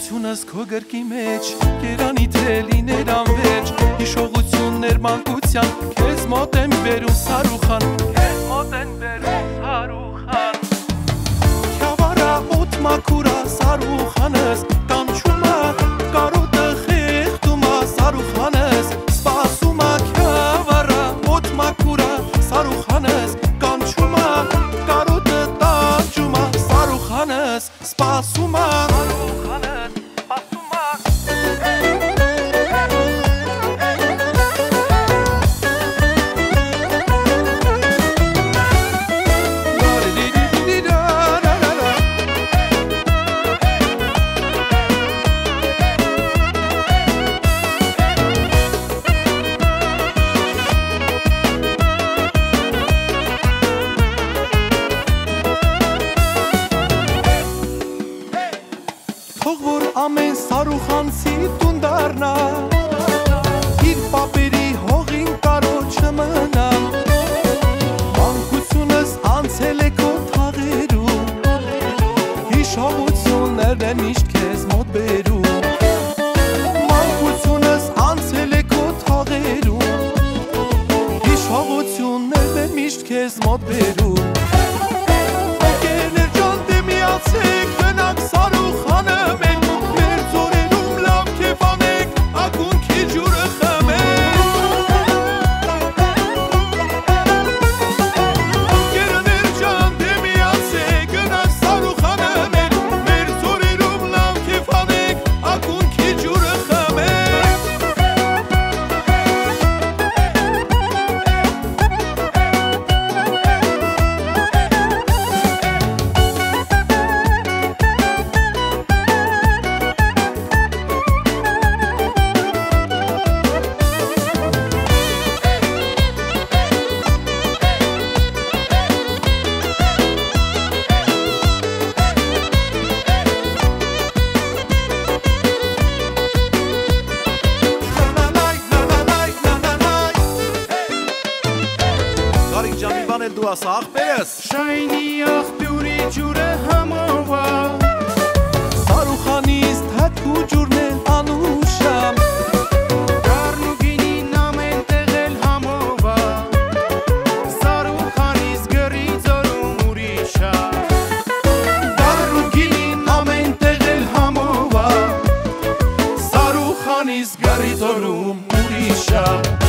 Մանկությունս քո գրկի մեջ Կերանի թե լիներ անվերջ Հիշողություններ մանկության Քեզ մոտ եմ բերում Սարուխան Քեզ մոտ են բերում Սարուխան Քյավարա օտ մաքուրա Սարուխանս Կանչումա կարոտը խեղտումա Սարուխանս Սպասումա քյավարա օտ մաքուրա Սարուխանս Կանչումա կարոտը տանջումա Սարուխանս Սպասումա Թող որ ամեն Սարուխանցի տուն դառնա Իր պապերի հողին կարոտ չմնա Մանկությունս անցել է քո թաղերում Հիշողություններն են միշտ քեզ մոտ բերում Մանկությունս անցել է քո թաղերում Հիշողություններն են միշտ քեզ մոտ բերում Ընկերներ ջան դե միացեք գնանք Սարուխանը Դու ասա աղբերս Շայնի աղբյուրի ջուրը համովա Սարուխանից թատկու ջուրն էլ անուշամ Կարն ու գինին ամեն տեղել համովա Սարուխանից գրի ձորում ուրիշա Կարն ու գինին ամեն տեղել համովա Սարուխանից գրի ձորում ուրիշա